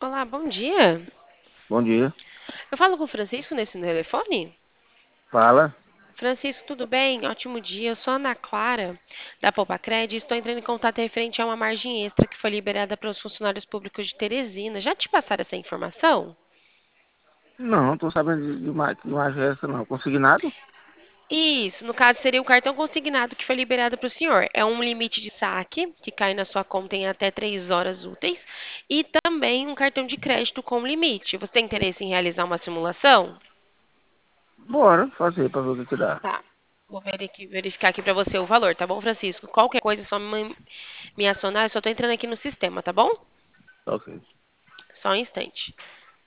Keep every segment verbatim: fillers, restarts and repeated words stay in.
Olá, bom dia. Bom dia. Eu falo com o Francisco nesse telefone? Fala. Francisco, tudo bem? Ótimo dia. Eu sou a Ana Clara, da Poupacred, e estou entrando em contato referente a uma margem extra que foi liberada para os funcionários públicos de Teresina. Já te passaram essa informação? Não, não tô sabendo de, de, mais, de mais essa, não. Consignado? Isso, no caso seria o cartão consignado que foi liberado para o senhor. É um limite de saque que cai na sua conta em até três horas úteis e também um cartão de crédito com limite. Você tem interesse em realizar uma simulação? Bora fazer pra ver o que que dá. Tá. Vou veriqui- verificar aqui pra você o valor, tá bom, Francisco? Qualquer coisa é só me, me acionar, eu só tô entrando aqui no sistema, tá bom? Tá ok. Só um instante.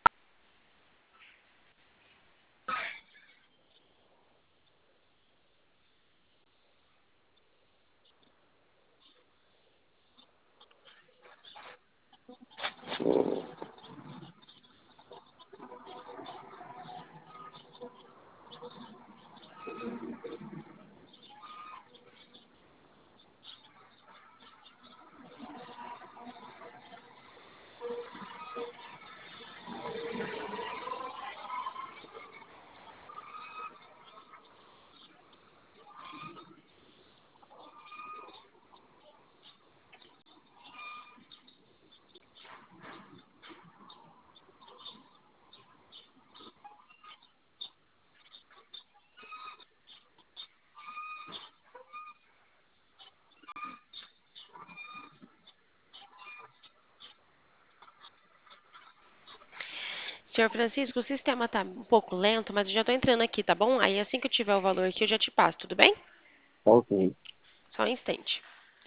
Senhor Francisco, o sistema tá um pouco lento, mas eu já tô entrando aqui, tá bom? Aí assim que eu tiver o valor aqui, eu já te passo, tudo bem? Tá ok. Só um instante.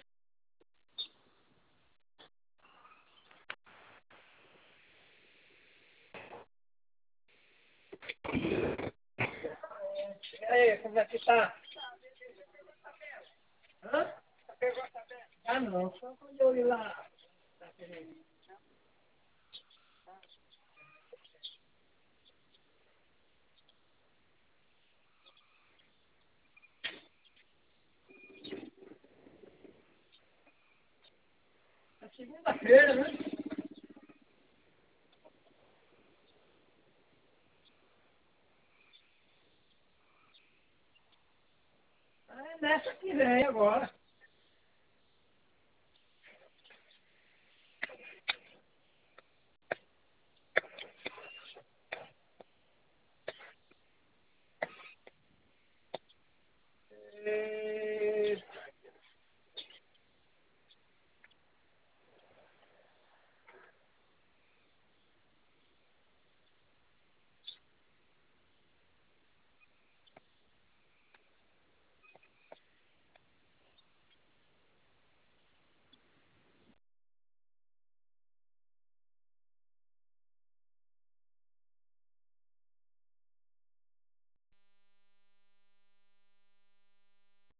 E aí, como é que tá? Hã? Ah, não. Só quando eu ir lá. Na segunda-feira, né? Ah, é nessa que vem agora.